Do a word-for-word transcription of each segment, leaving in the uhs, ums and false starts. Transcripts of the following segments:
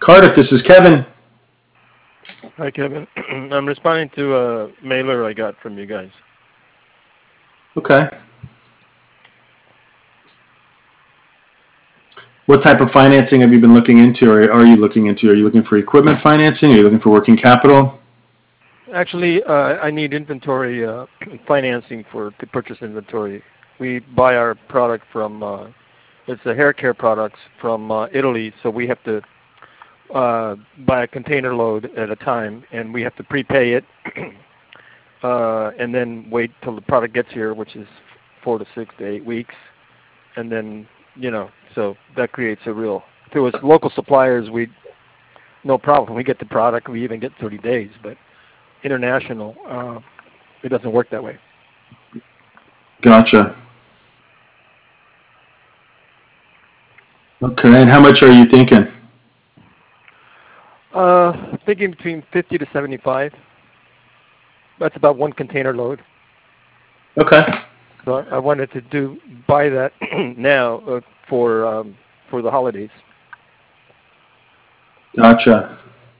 Cardiff, this is Kevin. Hi, Kevin. I'm responding to a mailer I got from you guys. Okay. What type of financing have you been looking into, or are you looking into? Are you looking for equipment financing? Are you looking for working capital? Actually, uh, I need inventory uh, financing for to purchase inventory. We buy our product from, uh, it's a hair care products from uh, Italy, so we have to uh, buy a container load at a time, and we have to prepay it, uh, and then wait till the product gets here, which is four to six to eight weeks, and then, you know, so that creates a real, if it was local suppliers, we no problem. We get the product, we even get thirty days, but international, uh, it doesn't work that way. Gotcha. Okay, and how much are you thinking? Uh, thinking between fifty to seventy-five. That's about one container load. Okay. So I, I wanted to do buy that now uh, for um, for the holidays. Gotcha.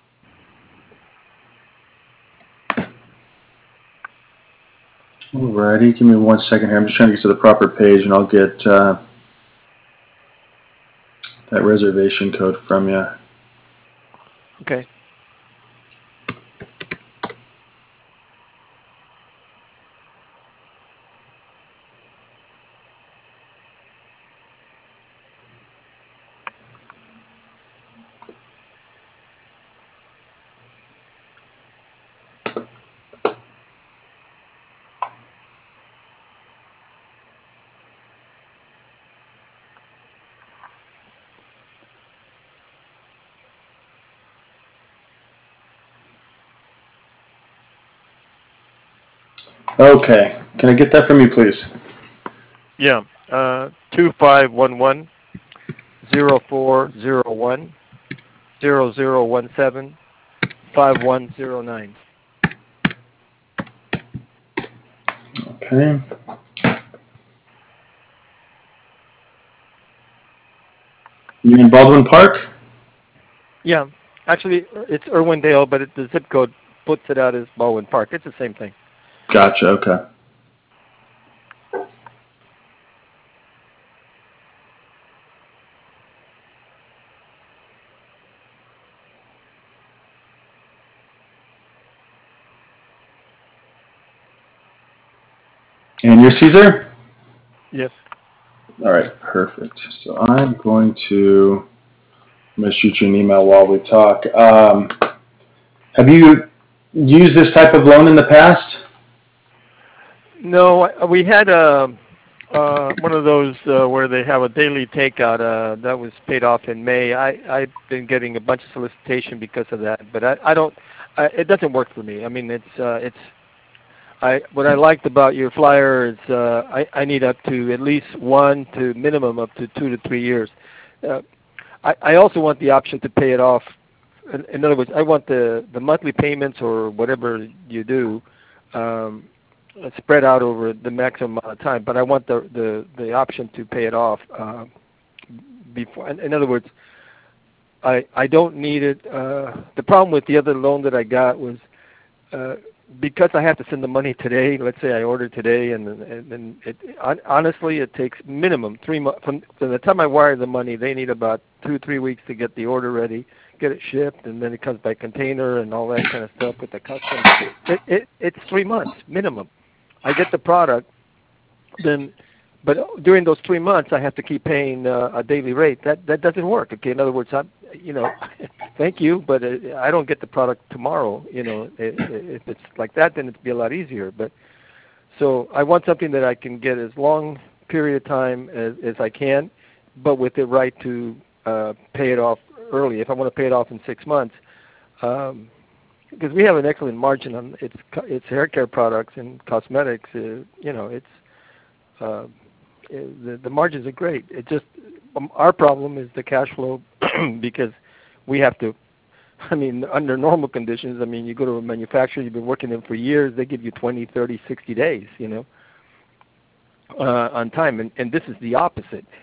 Alrighty, give me one second here. I'm just trying to get to the proper page, and I'll get uh, that reservation code from you. Okay. Okay. Can I get that from you, please? Yeah. Uh, two five one one zero four zero one zero zero one seven five one zero nine. Okay. You in Baldwin Park? Yeah. Actually, it's Irwindale, but it, the zip code puts it out as Baldwin Park. It's the same thing. Gotcha. Okay. And you're Caesar? Yes. All right. Perfect. So I'm going to. I'm going to shoot you an email while we talk. Um, have you used this type of loan in the past? No, we had a uh, one of those uh, where they have a daily takeout. Uh, that was paid off in May. I I've been getting a bunch of solicitation because of that, but I I don't. I, it doesn't work for me. I mean, it's uh, it's. I what I liked about your flyer is uh, I I need up to at least one to minimum up to two to three years. Uh, I I also want the option to pay it off. In, in other words, I want the the monthly payments or whatever you do. Um, uh, spread out over the maximum amount of time, but I want the the, the option to pay it off uh, before. In, in other words, I I don't need it. Uh, the problem with the other loan that I got was uh, because I have to send the money today. Let's say I order today, and and, and it, honestly, it takes minimum three months from, from the time I wire the money. They need about two three weeks to get the order ready, get it shipped, and then it comes by container and all that kind of stuff with the customs. It, it it's three months minimum. I get the product, then, but during those three months, I have to keep paying uh, a daily rate. That that doesn't work. Okay, in other words, I, you know, thank you, but uh, I don't get the product tomorrow. You know, if, if it's like that, then it'd be a lot easier. But so I want something that I can get as long period of time as, as I can, but with the right to uh, pay it off early. If I want to pay it off in six months. Um, Because we have an excellent margin on its its hair care products and cosmetics. Uh, you know, it's uh, the the margins are great. It just um, our problem is the cash flow because we have to. I mean, under normal conditions, I mean, you go to a manufacturer, you've been working them for years, they give you twenty, thirty, sixty days, you know, uh, on time. And, and this is the opposite.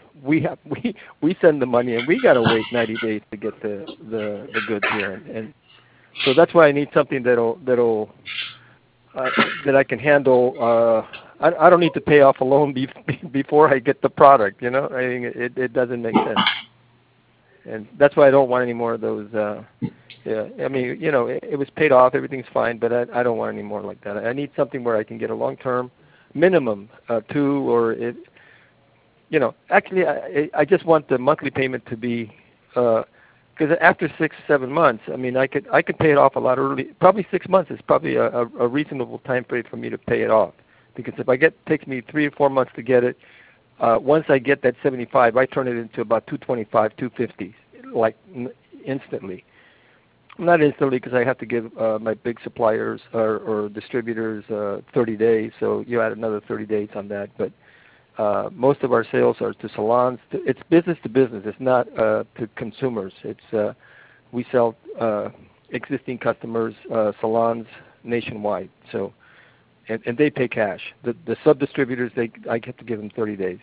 we have we we send the money and we got to wait ninety days to get the the the goods here, and, and so that's why I need something that'll that'll uh, that I can handle. Uh, I I don't need to pay off a loan be, before I get the product. You know, I think it it doesn't make sense, and that's why I don't want any more of those. Uh, yeah, I mean, you know, it, it was paid off, everything's fine, but I I don't want any more like that. I need something where I can get a long term, minimum uh, two or it. You know, actually, I I just want the monthly payment to be, because uh, after six seven months, I mean, I could I could pay it off a lot early. Probably six months is probably a, a, a reasonable time period for me to pay it off. Because if I get takes me three or four months to get it, uh, once I get that seventy-five, I turn it into about two twenty-five, two fifty, like instantly. Not instantly, because I have to give uh, my big suppliers or, or distributors uh, thirty days. So you add another thirty days on that, but. Uh, most of our sales are to salons. To, it's business to business. It's not uh, to consumers. It's uh, we sell uh, existing customers, uh, salons nationwide. So, and, and they pay cash. The the sub distributors, they I get to give them thirty days.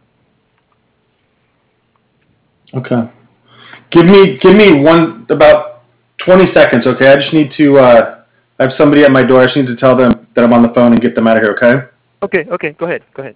Okay. Give me give me one about twenty seconds. Okay. I just need to. Uh, I have somebody at my door. I just need to tell them that I'm on the phone and get them out of here. Okay. Okay. Okay. Go ahead. Go ahead.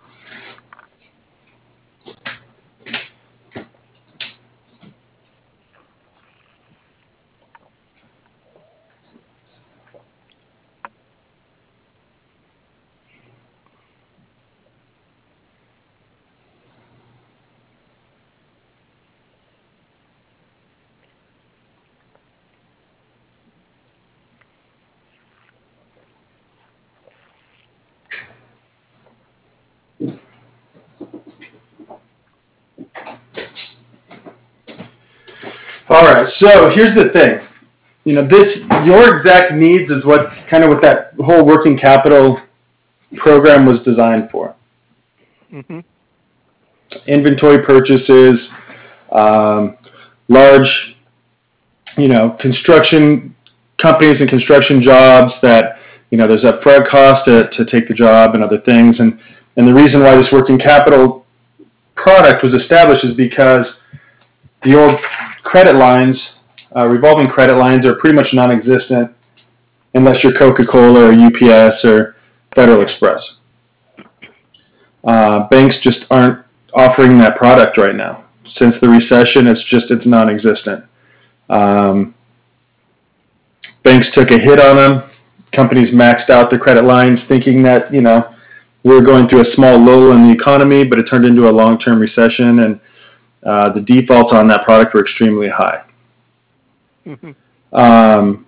All right. So here's the thing. You know, this your exact needs is what kind of what that whole working capital program was designed for. Mm-hmm. Inventory purchases, um, large, you know, construction companies and construction jobs that, you know, there's upfront cost to, to take the job and other things. And, and the reason why this working capital product was established is because the old credit lines, uh, revolving credit lines, are pretty much non-existent unless you're Coca-Cola or U P S or Federal Express. Uh, banks just aren't offering that product right now. Since the recession, it's just it's non-existent. Um, banks took a hit on them. Companies maxed out the credit lines, thinking that you know we were going through a small lull in the economy, but it turned into a long-term recession, and uh, the defaults on that product were extremely high. Mm-hmm. Um,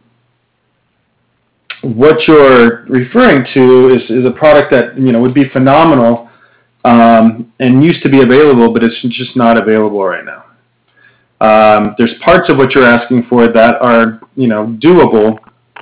what you're referring to is, is a product that you know would be phenomenal um, and used to be available, but it's just not available right now. Um, there's parts of what you're asking for that are you know doable,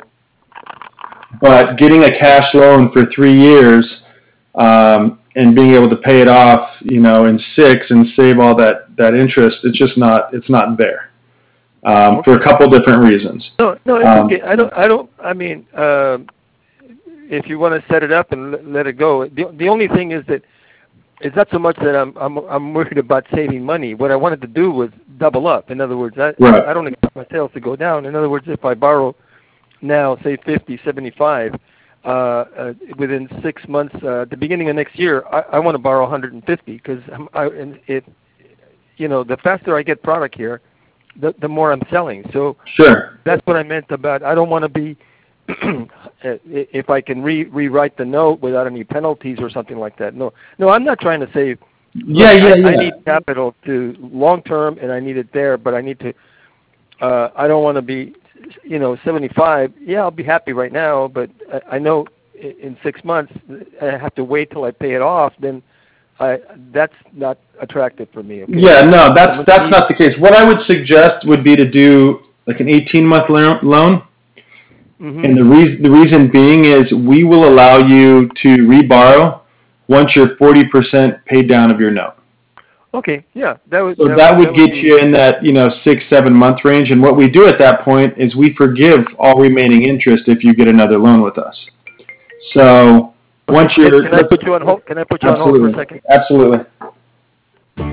but getting a cash loan for three years um, and being able to pay it off, you know, in six and save all that, that interest, it's just not it's not there um, okay. for a couple different reasons. No, no, it's um, okay. I don't, I don't. I mean, uh, if you want to set it up and let, let it go, the the only thing is that it's not so much that I'm I'm I'm worried about saving money. What I wanted to do was double up. In other words, I right. I don't expect my sales to go down. In other words, if I borrow now, say fifty, seventy-five, uh, uh, within six months, uh, at the beginning of next year, I, I want to borrow one hundred fifty because I, and it, you know, the faster I get product here, the the more I'm selling. So sure. That's what I meant about I don't want to be, if I can re- rewrite the note without any penalties or something like that. No, no, I'm not trying to save. Yeah, Look, yeah, I, yeah. I need capital to long term, and I need it there, but I need to. Uh, I don't want to be. You know, seventy-five, yeah, I'll be happy right now, but I, I know in six months I have to wait till I pay it off, then I, that's not attractive for me. Okay? Yeah, no, that's that's not the case. What I would suggest would be to do like an eighteen-month loan, mm-hmm. and the, re- the reason being is we will allow you to reborrow once you're forty percent paid down of your note. Okay, yeah, that would. So that, that would that get would you in that you know six seven month range, and what we do at that point is we forgive all remaining interest if you get another loan with us. So okay, once can, you're, can I put you on hold? Can I put you absolutely, on hold for a second? Absolutely.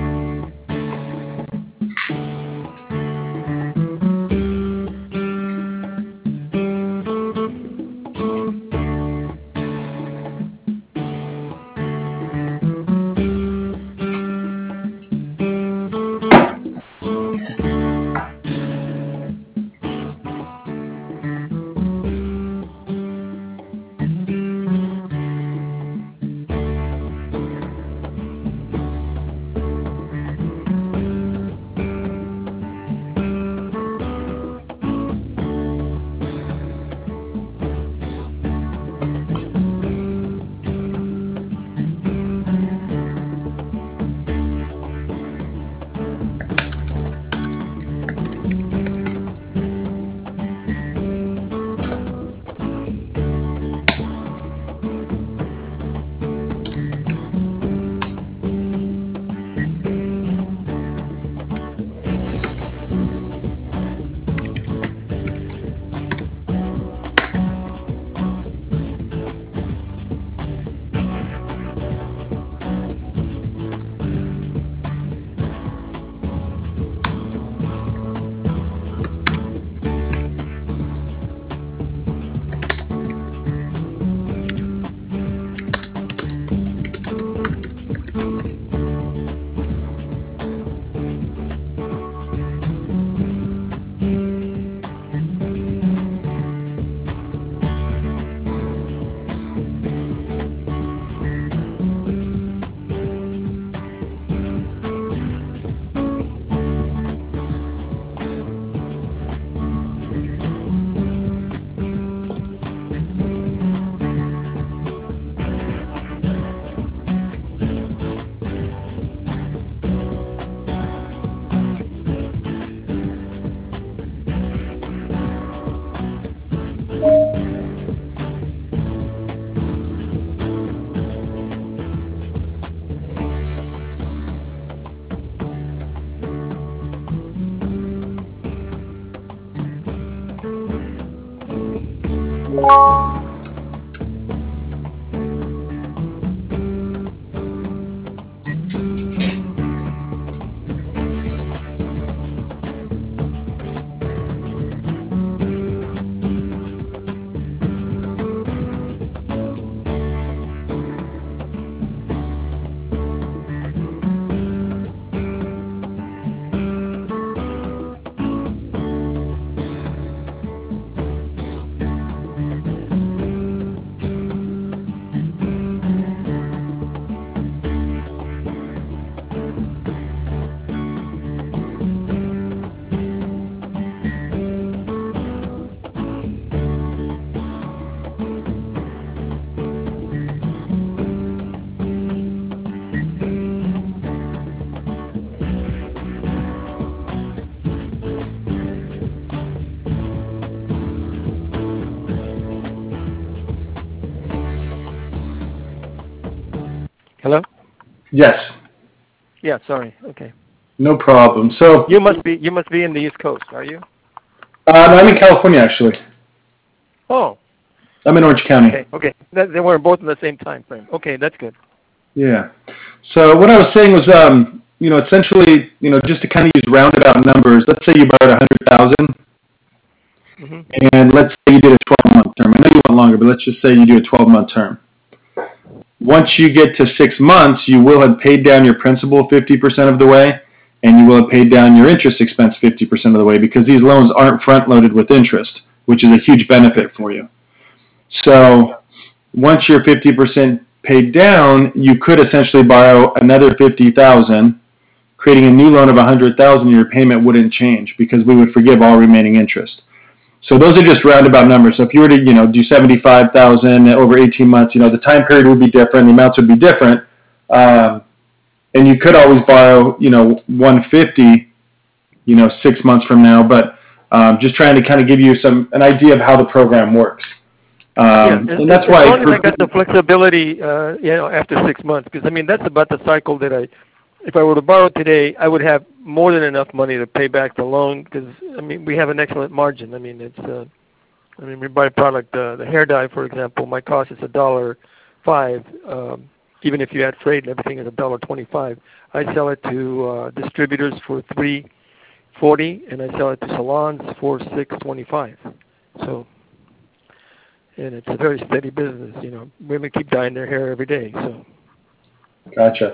Hello? Yes. Yeah, sorry. Okay. No problem. So You must be you must be in the East Coast, are you? uh, no, I'm in California actually. Oh. I'm in Orange County. Okay. Okay. That, they were both in the same time frame. Okay, that's good. Yeah. So what I was saying was, um, you know, essentially, you know, just to kind of use roundabout numbers. Let's say you borrowed a hundred thousand, Mm-hmm. and let's say you did a twelve month term. I know you want longer, but let's just say you do a twelve month term. Once you get to six months, you will have paid down your principal fifty percent of the way, and you will have paid down your interest expense fifty percent of the way, because these loans aren't front loaded with interest, which is a huge benefit for you. So once you're fifty percent paid down, you could essentially borrow another fifty thousand, creating a new loan of one hundred thousand. Your payment wouldn't change because we would forgive all remaining interest. So those are just roundabout numbers. So if you were to, you know, do seventy-five thousand over eighteen months, you know, the time period would be different, the amounts would be different, um, and you could always borrow, you know, one hundred fifty, you know, six months from now. But um, just trying to kind of give you some an idea of how the program works. Yeah, Um, as, and as that's as why. long as I got the flexibility, uh, you know, after six months, because I mean that's about the cycle that I, if I were to borrow today, I would have more than enough money to pay back the loan. Because I mean we have an excellent margin. I mean it's, uh, I mean we buy product, uh, the hair dye, for example, my cost is a dollar five. Um, even if you add freight and everything, is a dollar twenty-five. I sell it to uh, distributors for three forty, and I sell it to salons for six twenty-five. So. And it's a very steady business, you know. Women keep dyeing their hair every day, so. Gotcha.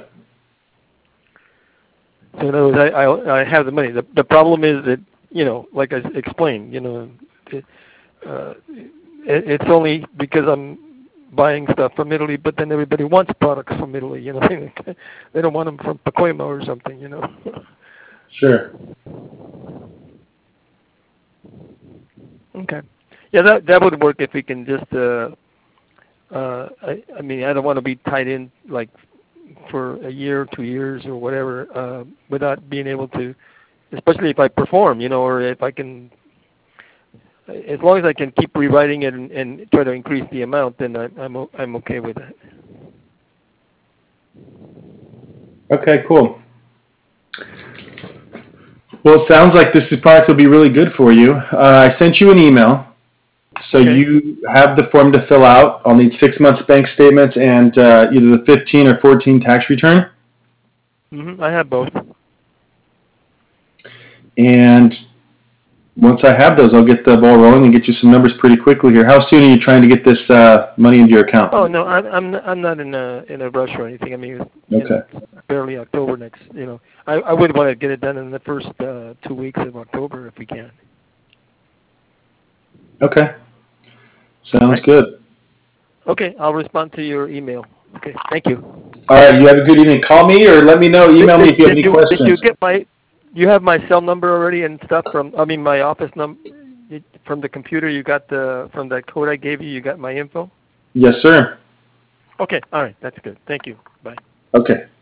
So in other words, I, I, I have the money. The, the problem is that, you know, like I explained, you know, it, uh, it, it's only because I'm buying stuff from Italy, but then everybody wants products from Italy, you know. They don't want them from Pacoima or something, you know. Sure. Okay. Yeah, that that would work if we can just, uh, uh, I, I mean, I don't want to be tied in, like, for a year or two years or whatever, uh, without being able to, especially if I perform, you know, or if I can, as long as I can keep rewriting it and, and try to increase the amount, then I, I'm o- I'm okay with that. Okay, cool. Well, it sounds like this product will be really good for you. Uh, I sent you an email, so Okay. you have the form to fill out. I'll need six months bank statements and uh, either the fifteen or fourteen tax return. Mm-hmm. I have both. And once I have those, I'll get the ball rolling and get you some numbers pretty quickly here. How soon are you trying to get this uh, money into your account? Oh no, I'm I'm not, I'm not in a in a rush or anything. I mean, you Okay. know, it's barely October next. You know, I I would want to get it done in the first uh, two weeks of October if we can. Okay. Sounds Right. good. Okay, I'll respond to your email. Okay, thank you. All right. You have a good evening. Call me or let me know. Did, Email me did, if you have did any you did you questions. get my? You have my cell number already and stuff from. I mean, my office number from the computer. You got the from that code I gave you. You got my info. Yes, sir. Okay. All right. That's good. Thank you. Bye. Okay.